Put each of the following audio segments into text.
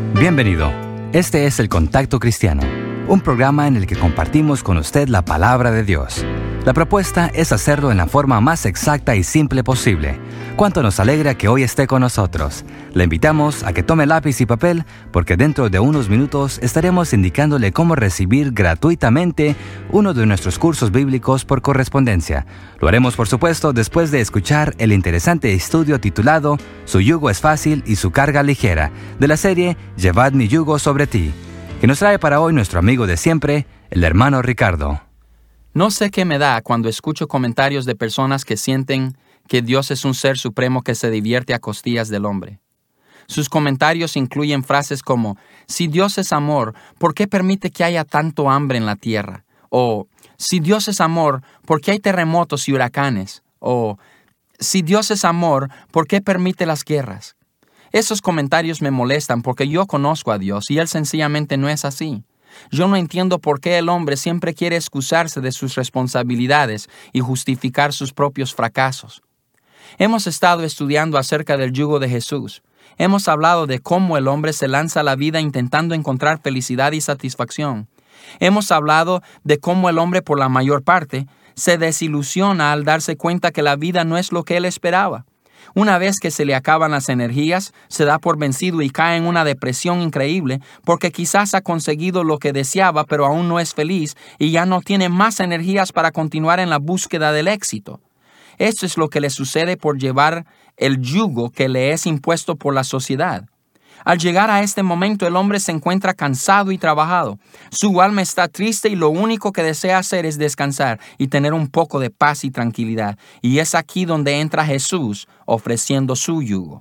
Bienvenido. Este es El Contacto Cristiano, un programa en el que compartimos con usted la palabra de Dios. La propuesta es hacerlo en la forma más exacta y simple posible. Cuánto nos alegra que hoy esté con nosotros. Le invitamos a que tome lápiz y papel, porque dentro de unos minutos estaremos indicándole cómo recibir gratuitamente uno de nuestros cursos bíblicos por correspondencia. Lo haremos, por supuesto, después de escuchar el interesante estudio titulado Su yugo es fácil y su carga ligera, de la serie Llevad mi yugo sobre ti, que nos trae para hoy nuestro amigo de siempre, el hermano Ricardo. No sé qué me da cuando escucho comentarios de personas que sienten que Dios es un ser supremo que se divierte a costillas del hombre. Sus comentarios incluyen frases como, si Dios es amor, ¿por qué permite que haya tanto hambre en la tierra? O, si Dios es amor, ¿por qué hay terremotos y huracanes? O, si Dios es amor, ¿por qué permite las guerras? Esos comentarios me molestan porque yo conozco a Dios y Él sencillamente no es así. Yo no entiendo por qué el hombre siempre quiere excusarse de sus responsabilidades y justificar sus propios fracasos. Hemos estado estudiando acerca del yugo de Jesús. Hemos hablado de cómo el hombre se lanza a la vida intentando encontrar felicidad y satisfacción. Hemos hablado de cómo el hombre, por la mayor parte, se desilusiona al darse cuenta que la vida no es lo que él esperaba. Una vez que se le acaban las energías, se da por vencido y cae en una depresión increíble porque quizás ha conseguido lo que deseaba, pero aún no es feliz y ya no tiene más energías para continuar en la búsqueda del éxito. Esto es lo que le sucede por llevar el yugo que le es impuesto por la sociedad. Al llegar a este momento, el hombre se encuentra cansado y trabajado. Su alma está triste y lo único que desea hacer es descansar y tener un poco de paz y tranquilidad. Y es aquí donde entra Jesús ofreciendo su yugo.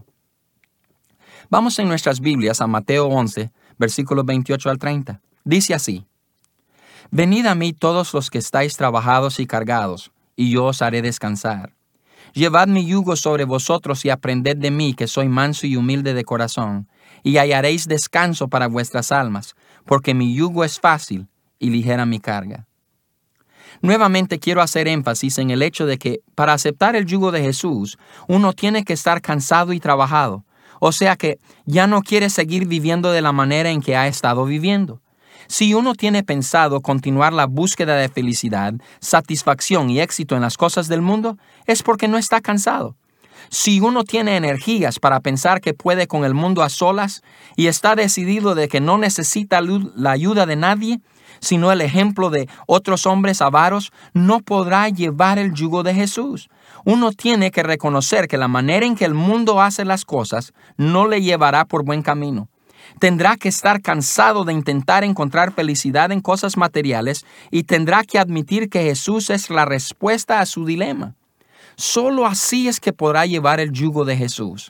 Vamos en nuestras Biblias a Mateo 11, versículos 28 al 30. Dice así: Venid a mí todos los que estáis trabajados y cargados, y yo os haré descansar. Llevad mi yugo sobre vosotros y aprended de mí, que soy manso y humilde de corazón, y hallaréis descanso para vuestras almas, porque mi yugo es fácil y ligera mi carga. Nuevamente quiero hacer énfasis en el hecho de que para aceptar el yugo de Jesús, uno tiene que estar cansado y trabajado, o sea que ya no quiere seguir viviendo de la manera en que ha estado viviendo. Si uno tiene pensado continuar la búsqueda de felicidad, satisfacción y éxito en las cosas del mundo, es porque no está cansado. Si uno tiene energías para pensar que puede con el mundo a solas y está decidido de que no necesita la ayuda de nadie, sino el ejemplo de otros hombres avaros, no podrá llevar el yugo de Jesús. Uno tiene que reconocer que la manera en que el mundo hace las cosas no le llevará por buen camino. Tendrá que estar cansado de intentar encontrar felicidad en cosas materiales y tendrá que admitir que Jesús es la respuesta a su dilema. Solo así es que podrá llevar el yugo de Jesús.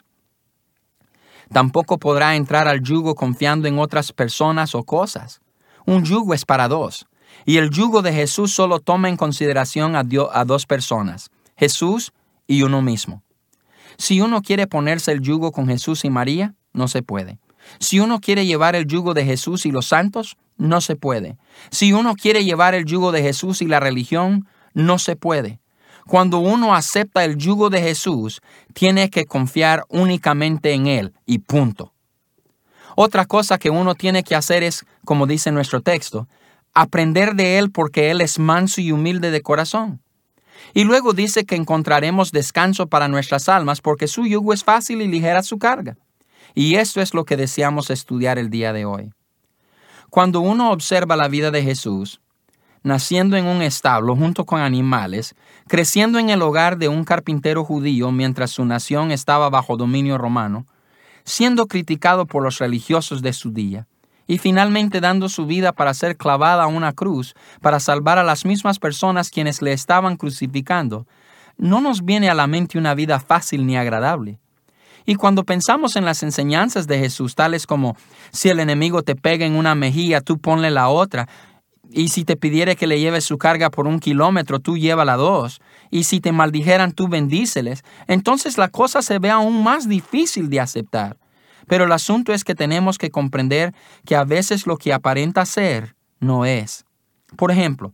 Tampoco podrá entrar al yugo confiando en otras personas o cosas. Un yugo es para dos, y el yugo de Jesús solo toma en consideración a dos personas, Jesús y uno mismo. Si uno quiere ponerse el yugo con Jesús y María, no se puede. Si uno quiere llevar el yugo de Jesús y los santos, no se puede. Si uno quiere llevar el yugo de Jesús y la religión, no se puede. Cuando uno acepta el yugo de Jesús, tiene que confiar únicamente en Él y punto. Otra cosa que uno tiene que hacer es, como dice nuestro texto, aprender de Él porque Él es manso y humilde de corazón. Y luego dice que encontraremos descanso para nuestras almas porque su yugo es fácil y ligera su carga. Y esto es lo que deseamos estudiar el día de hoy. Cuando uno observa la vida de Jesús, naciendo en un establo junto con animales, creciendo en el hogar de un carpintero judío mientras su nación estaba bajo dominio romano, siendo criticado por los religiosos de su día, y finalmente dando su vida para ser clavada a una cruz para salvar a las mismas personas quienes le estaban crucificando, no nos viene a la mente una vida fácil ni agradable. Y cuando pensamos en las enseñanzas de Jesús, tales como, si el enemigo te pega en una mejilla, tú ponle la otra, y si te pidiere que le lleves su carga por 1 kilómetro, tú llévala 2, y si te maldijeran, tú bendíceles, entonces la cosa se ve aún más difícil de aceptar. Pero el asunto es que tenemos que comprender que a veces lo que aparenta ser, no es. Por ejemplo,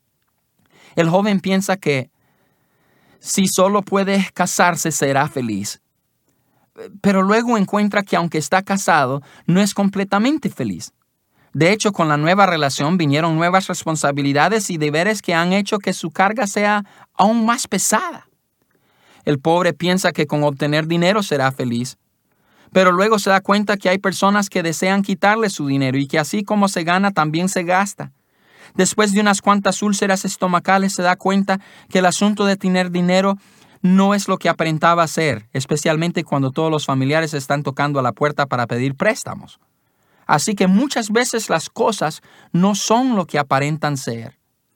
el joven piensa que si solo puede casarse será feliz. pero luego encuentra que aunque está casado, no es completamente feliz. De hecho, con la nueva relación vinieron nuevas responsabilidades y deberes que han hecho que su carga sea aún más pesada. El pobre piensa que con obtener dinero será feliz, pero luego se da cuenta que hay personas que desean quitarle su dinero y que así como se gana, también se gasta. Después de unas cuantas úlceras estomacales se da cuenta que el asunto de tener dinero no es lo que aparentaba ser, especialmente cuando todos los familiares están tocando a la puerta para pedir préstamos. Así que muchas veces las cosas no son lo que aparentan ser.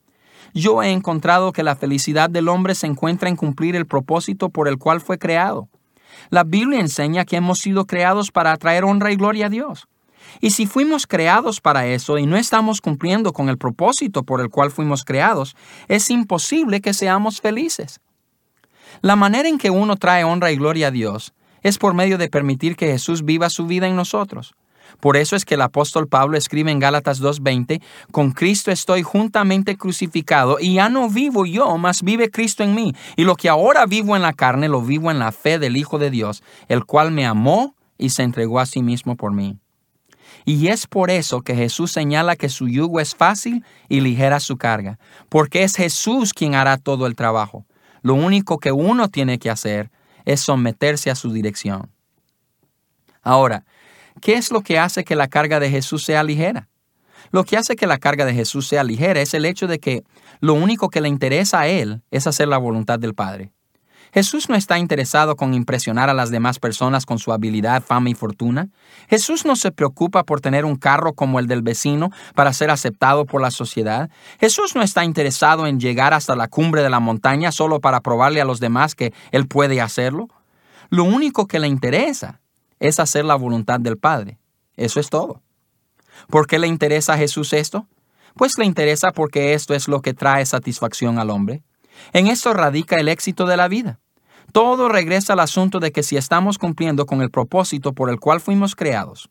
Yo he encontrado que la felicidad del hombre se encuentra en cumplir el propósito por el cual fue creado. La Biblia enseña que hemos sido creados para traer honra y gloria a Dios. Y si fuimos creados para eso y no estamos cumpliendo con el propósito por el cual fuimos creados, es imposible que seamos felices. La manera en que uno trae honra y gloria a Dios es por medio de permitir que Jesús viva su vida en nosotros. Por eso es que el apóstol Pablo escribe en Gálatas 2:20, «Con Cristo estoy juntamente crucificado, y ya no vivo yo, mas vive Cristo en mí. Y lo que ahora vivo en la carne, lo vivo en la fe del Hijo de Dios, el cual me amó y se entregó a sí mismo por mí». Y es por eso que Jesús señala que su yugo es fácil y ligera su carga, porque es Jesús quien hará todo el trabajo. Lo único que uno tiene que hacer es someterse a su dirección. Ahora, ¿qué es lo que hace que la carga de Jesús sea ligera? Lo que hace que la carga de Jesús sea ligera es el hecho de que lo único que le interesa a Él es hacer la voluntad del Padre. Jesús no está interesado con impresionar a las demás personas con su habilidad, fama y fortuna. Jesús no se preocupa por tener un carro como el del vecino para ser aceptado por la sociedad. Jesús no está interesado en llegar hasta la cumbre de la montaña solo para probarle a los demás que Él puede hacerlo. Lo único que le interesa es hacer la voluntad del Padre. Eso es todo. ¿Por qué le interesa a Jesús esto? Pues le interesa porque esto es lo que trae satisfacción al hombre. En esto radica el éxito de la vida. Todo regresa al asunto de que si estamos cumpliendo con el propósito por el cual fuimos creados.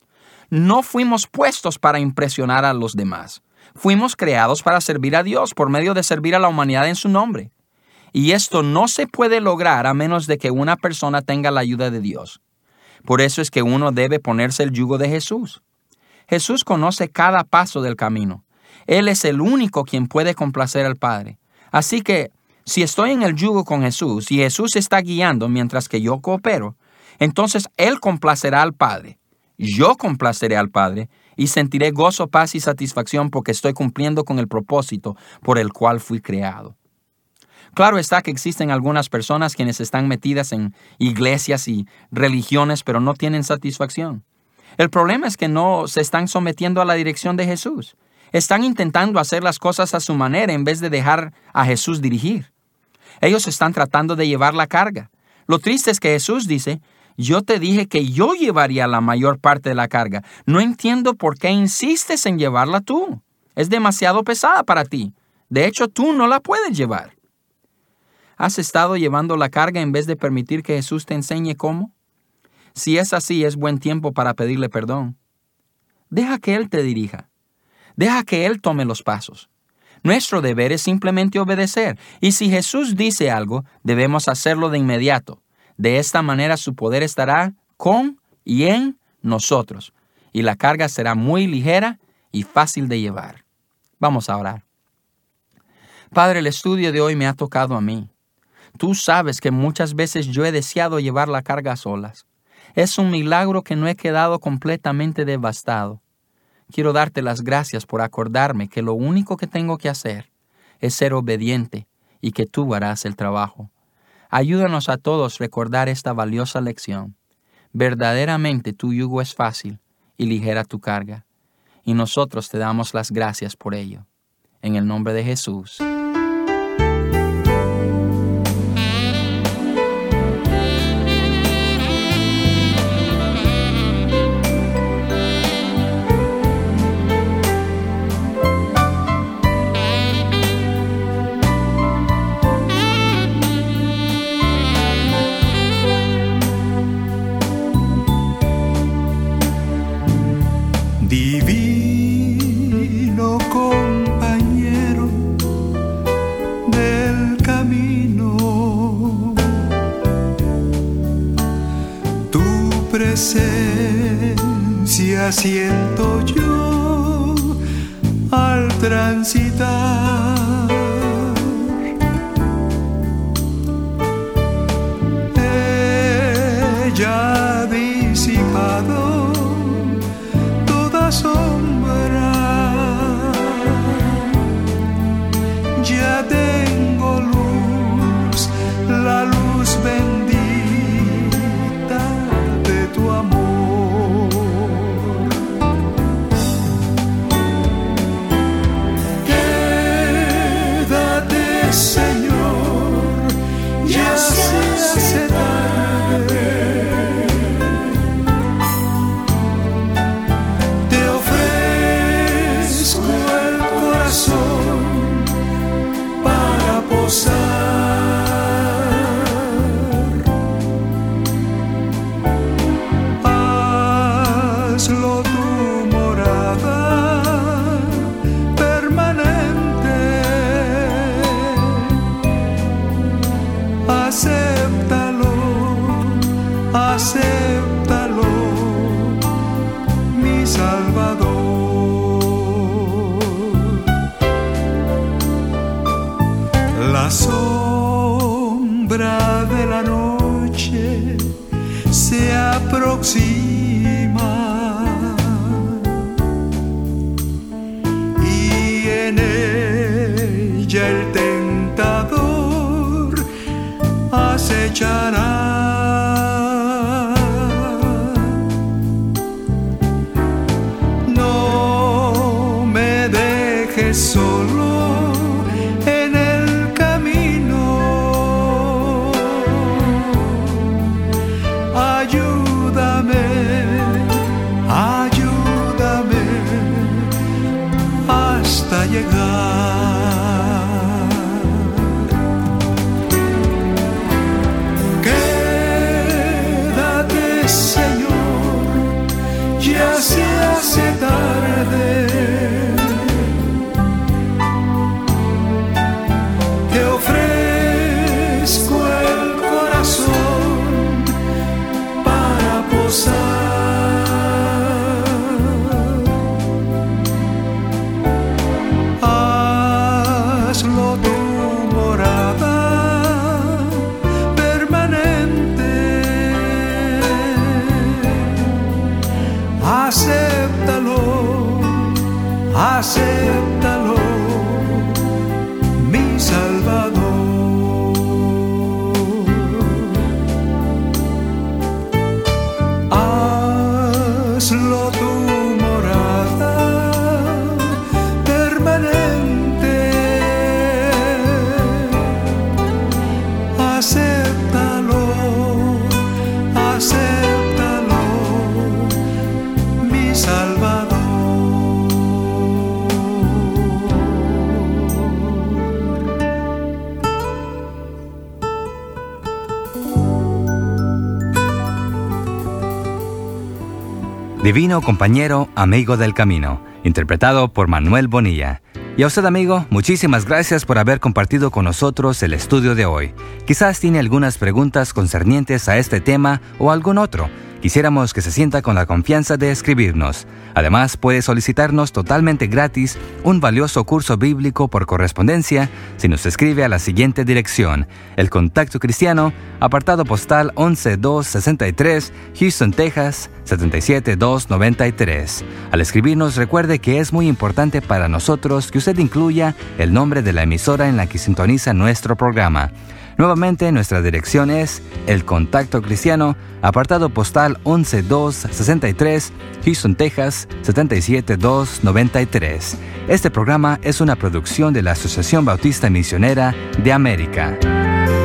No fuimos puestos para impresionar a los demás. Fuimos creados para servir a Dios por medio de servir a la humanidad en su nombre. Y esto no se puede lograr a menos de que una persona tenga la ayuda de Dios. Por eso es que uno debe ponerse el yugo de Jesús. Jesús conoce cada paso del camino. Él es el único quien puede complacer al Padre. Así que, si estoy en el yugo con Jesús y Jesús está guiando mientras que yo coopero, entonces Él complacerá al Padre. Yo complaceré al Padre y sentiré gozo, paz y satisfacción porque estoy cumpliendo con el propósito por el cual fui creado. Claro está que existen algunas personas quienes están metidas en iglesias y religiones, pero no tienen satisfacción. El problema es que no se están sometiendo a la dirección de Jesús. Están intentando hacer las cosas a su manera en vez de dejar a Jesús dirigir. Ellos están tratando de llevar la carga. Lo triste es que Jesús dice, yo te dije que yo llevaría la mayor parte de la carga. No entiendo por qué insistes en llevarla tú. Es demasiado pesada para ti. De hecho, tú no la puedes llevar. ¿Has estado llevando la carga en vez de permitir que Jesús te enseñe cómo? Si es así, es buen tiempo para pedirle perdón. Deja que Él te dirija. Deja que Él tome los pasos. Nuestro deber es simplemente obedecer. Y si Jesús dice algo, debemos hacerlo de inmediato. De esta manera su poder estará con y en nosotros. Y la carga será muy ligera y fácil de llevar. Vamos a orar. Padre, el estudio de hoy me ha tocado a mí. Tú sabes que muchas veces yo he deseado llevar la carga a solas. Es un milagro que no he quedado completamente devastado. Quiero darte las gracias por acordarme que lo único que tengo que hacer es ser obediente y que tú harás el trabajo. Ayúdanos a todos a recordar esta valiosa lección. Verdaderamente tu yugo es fácil y ligera tu carga. Y nosotros te damos las gracias por ello. En el nombre de Jesús. Divino compañero del camino, presencia siento yo al transitar. Ella ha disipado toda sombra. Ya tengo luz, la luz bendita de tu amor. Quédate, Señor, ya se hace tarde. Te ofrezco el corazón para posar. Hazlo tu morada permanente. Acéptalo, acéptalo, mi Salvador. La sombra de la noche se aproxima y en ella el tentador acechará. No me dejes solo en el camino. Ayúdame, ayúdame hasta llegar. Quédate, Señor, ya se hace tarde. Te ofrezco el corazón para posar. Hazlo tu morada permanente. Acéptalo, acéptalo, mi Salvador. Hazlo tu morada permanente. Acéptalo, acéptalo, mi Salvador. Divino compañero, amigo del camino, interpretado por Manuel Bonilla. Y a usted, amigo, muchísimas gracias por haber compartido con nosotros el estudio de hoy. Quizás tiene algunas preguntas concernientes a este tema o algún otro. Quisiéramos que se sienta con la confianza de escribirnos. Además, puede solicitarnos totalmente gratis un valioso curso bíblico por correspondencia si nos escribe a la siguiente dirección: El Contacto Cristiano, apartado postal 11263, Houston, Texas 77293. Al escribirnos, recuerde que es muy importante para nosotros que usted incluya el nombre de la emisora en la que sintoniza nuestro programa. Nuevamente, nuestra dirección es El Contacto Cristiano, apartado postal 11263, Houston, Texas 77293. Este programa es una producción de la Asociación Bautista Misionera de América.